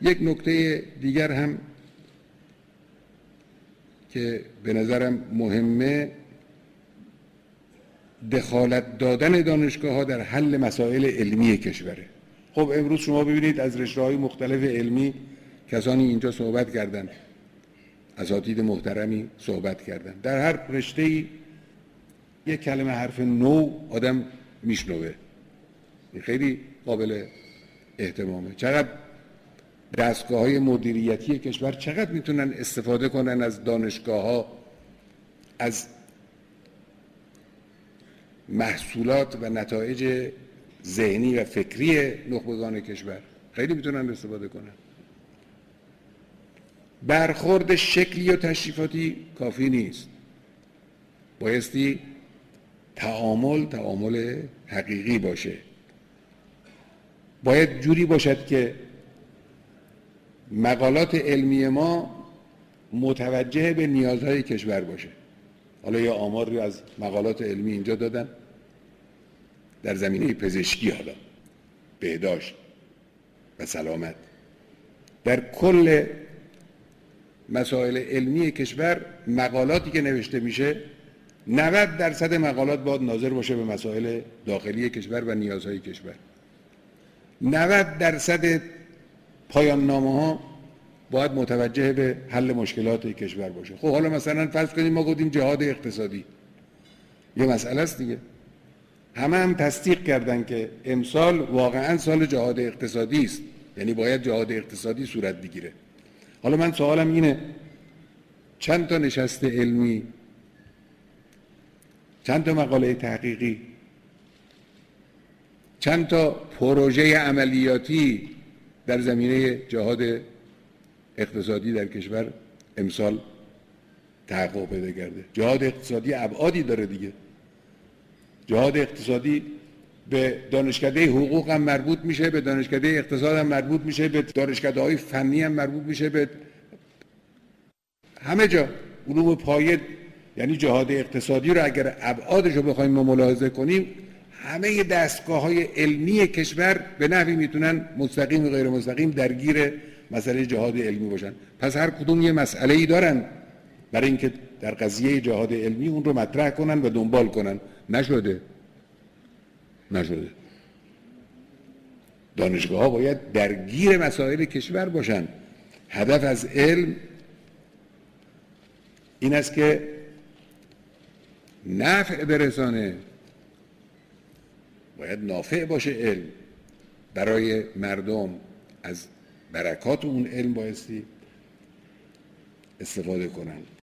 یک نکته دیگر هم که به نظرم مهمه، دخالت دادن دانشگاه‌ها در حل مسائل علمی کشوره. خب امروز شما ببینید از رشته‌های مختلف علمی کسانی اینجا صحبت کردند، اساتید محترمی صحبت کردند. در هر رشته‌ای یک کلمه حرف نو آدم میشنوه، خیلی قابل احترامه. چقدر دستگاه‌های مدیریتی کشور چقدر میتونن استفاده کنن از دانشگاه‌ها، از محصولات و نتایج ذهنی و فکری نخبگان کشور، خیلی میتونن استفاده کنن. برخورد شکلی و تشریفاتی کافی نیست، بایستی تعامل حقیقی باشه. باید جوری باشد که مقالات علمی ما متوجه به نیازهای کشور باشه. حالا یه آماری از مقالات علمی اینجا دادن در زمینه پزشکی، حالا بهداشت و سلامت. در کل مسائل علمی کشور مقالاتی که نوشته میشه 90% مقالات باید ناظر باشه به مسائل داخلی کشور و نیازهای کشور. 90% پایان نامه ها باید متوجه به حل مشکلات کشور باشه. خب حالا مثلا فرض کنیم ما گفتیم جهاد اقتصادی، یه مسئله است دیگه. هم تصدیق کردن که امسال واقعا سال جهاد اقتصادی است، یعنی باید جهاد اقتصادی صورت بگیره. حالا من سوالم اینه، چند تا نشست علمی، چند تا مقاله تحقیقی، چند تا پروژه عملیاتی در زمینه جهاد اقتصادی در کشور امسال تحقق پیدا کرده؟ جهاد اقتصادی ابعادی داره دیگه. جهاد اقتصادی به دانشکده حقوق هم مربوط میشه، به دانشکده اقتصاد هم مربوط میشه، به دانشکده‌های فنی هم مربوط میشه، به همه جا علوم پایه. یعنی جهاد اقتصادی رو اگر ابعادش رو بخوایم ما ملاحظه کنیم، همه دستگاه‌های علمی کشور به نحوی میتونن مستقیم و غیر مستقیم درگیر مسئله جهاد علمی باشن. پس هر کدوم یه مسئله‌ای دارن برای اینکه در قضیه جهاد علمی اون رو مطرح کنن و دنبال کنن. نشده. دانشگاه‌ها باید درگیر مسائل کشور باشن. هدف از علم این است که نفع برسانه، باید نافع باشه علم برای مردم. از برکات اون علم بایستی استفاده کنن.